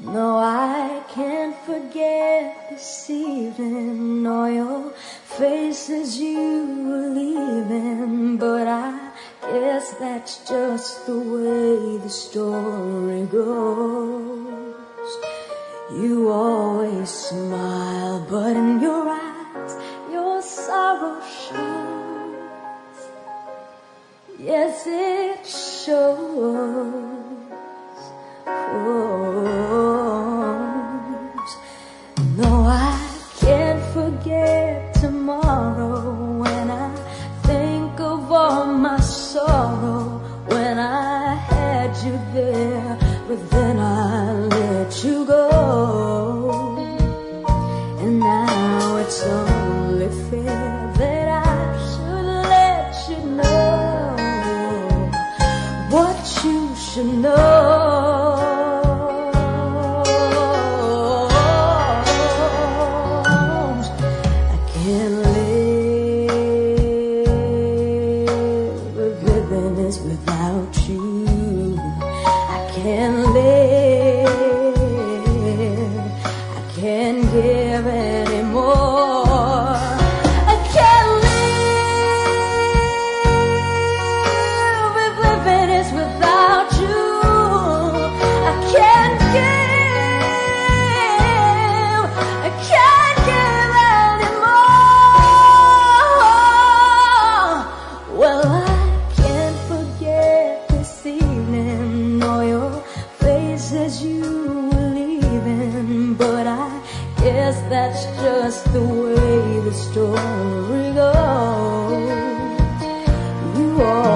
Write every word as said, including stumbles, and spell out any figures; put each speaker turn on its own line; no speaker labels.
No, I can't forget this evening or your faces you were leaving, but I guess that's just the way the story goes. You always smile, but in your eyes your sorrow shows. Yes, it shows. No, I can't forget tomorrow when I think of all my sorrow. When I had you there, but then I let you go. And now it's only fair that I should let you know what you should know. Without you, I can't live, I can't give anymore. I can't live if living is without you. I can't give, I can't give anymore. Well, I as you were leaving, but I guess that's just the way the story goes. You are